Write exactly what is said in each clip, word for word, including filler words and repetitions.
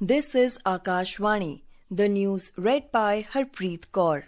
This is Akashvani, the news read by Harpreet Kaur.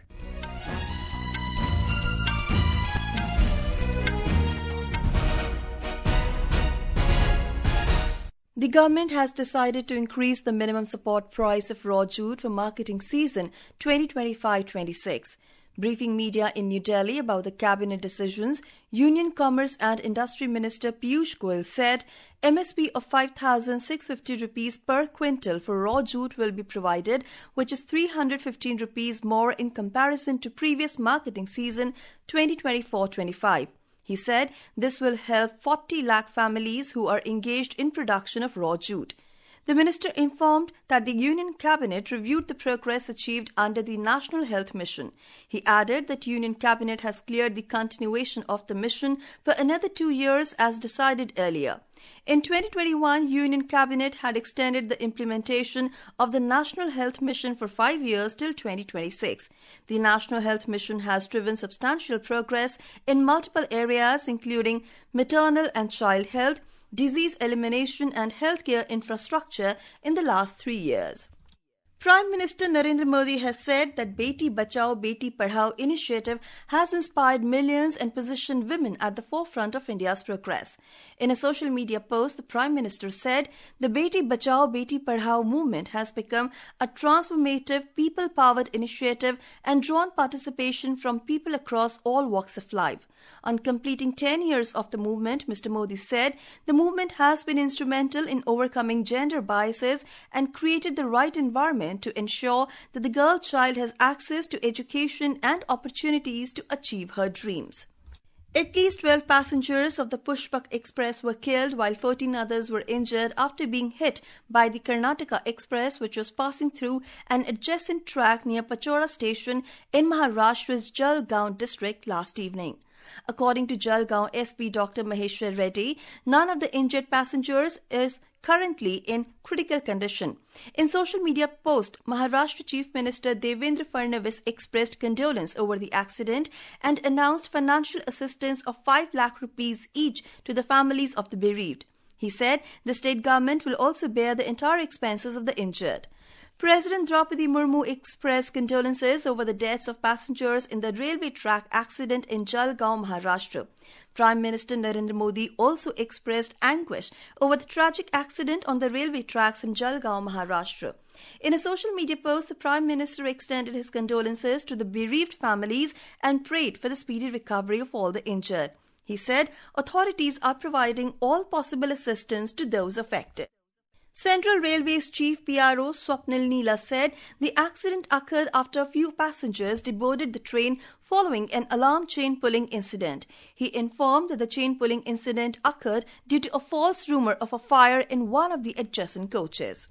The government has decided to increase the minimum support price of raw jute for marketing season twenty twenty-five twenty-six. Briefing media in New Delhi about the cabinet decisions, Union Commerce and Industry Minister Piyush Goyal said M S P of five thousand six hundred fifty rupees per quintal for raw jute will be provided, which is three hundred fifteen rupees more in comparison to previous marketing season twenty twenty-four twenty-five. He said this will help forty lakh families who are engaged in production of raw jute. The minister informed that the Union Cabinet reviewed the progress achieved under the National Health Mission. He added that Union Cabinet has cleared the continuation of the mission for another two years as decided earlier. In twenty twenty-one, Union Cabinet had extended the implementation of the National Health Mission for five years till twenty twenty-six. The National Health Mission has driven substantial progress in multiple areas including maternal and child health, disease elimination and healthcare infrastructure in the last three years. Prime Minister Narendra Modi has said that Beti Bachao Beti Padhao initiative has inspired millions and positioned women at the forefront of India's progress. In a social media post, the Prime Minister said the Beti Bachao Beti Padhao movement has become a transformative, people-powered initiative and drawn participation from people across all walks of life. On completing ten years of the movement, Mister Modi said the movement has been instrumental in overcoming gender biases and created the right environment to ensure that the girl child has access to education and opportunities to achieve her dreams. At least twelve passengers of the Pushpak Express were killed while fourteen others were injured after being hit by the Karnataka Express, which was passing through an adjacent track near Pachora station in Maharashtra's Jalgaon district last evening. According to Jalgaon S P Doctor Maheshwar Reddy, none of the injured passengers is currently in critical condition. In social media post, Maharashtra Chief Minister Devendra Fadnavis expressed condolence over the accident and announced financial assistance of five lakh rupees each to the families of the bereaved. He said the state government will also bear the entire expenses of the injured. President Draupadi Murmu expressed condolences over the deaths of passengers in the railway track accident in Jalgaon, Maharashtra. Prime Minister Narendra Modi also expressed anguish over the tragic accident on the railway tracks in Jalgaon, Maharashtra. In a social media post, the Prime Minister extended his condolences to the bereaved families and prayed for the speedy recovery of all the injured. He said authorities are providing all possible assistance to those affected. Central Railway's Chief P R O Swapnil Neela said the accident occurred after a few passengers deboarded the train following an alarm chain pulling incident. He informed that the chain pulling incident occurred due to a false rumor of a fire in one of the adjacent coaches.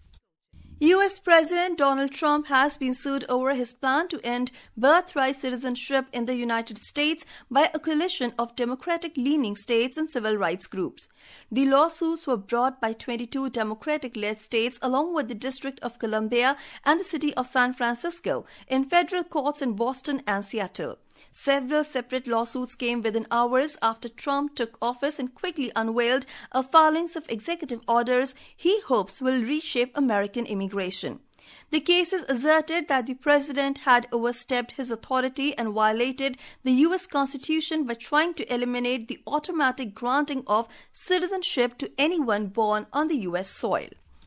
U S President Donald Trump has been sued over his plan to end birthright citizenship in the United States by a coalition of Democratic-leaning states and civil rights groups. The lawsuits were brought by twenty-two Democratic-led states along with the District of Columbia and the City of San Francisco in federal courts in Boston and Seattle. Several separate lawsuits came within hours after Trump took office and quickly unveiled a phalanx of executive orders he hopes will reshape American immigration. The cases asserted that the president had overstepped his authority and violated the U S Constitution by trying to eliminate the automatic granting of citizenship to anyone born on the U S soil.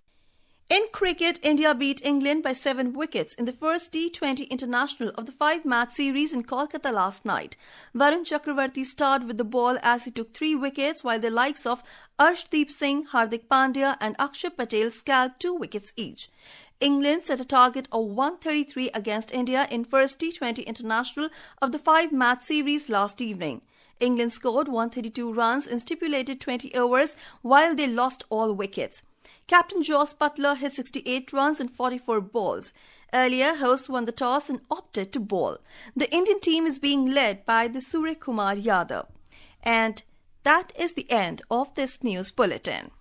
In cricket, India beat England by seven wickets in the first T twenty international of the five-match series in Kolkata last night. Varun Chakravarti starred with the ball as he took three wickets, while the likes of Arshdeep Singh, Hardik Pandya and Akshay Patel scalped two wickets each. England set a target of one thirty-three against India in first T twenty international of the five-match series last evening. England scored one hundred thirty-two runs in stipulated twenty overs, while they lost all wickets. Captain Jos Buttler hit sixty-eight runs in forty-four balls. Earlier, hosts won the toss and opted to bowl. The Indian team is being led by the Surya Kumar Yadav. And that is the end of this news bulletin.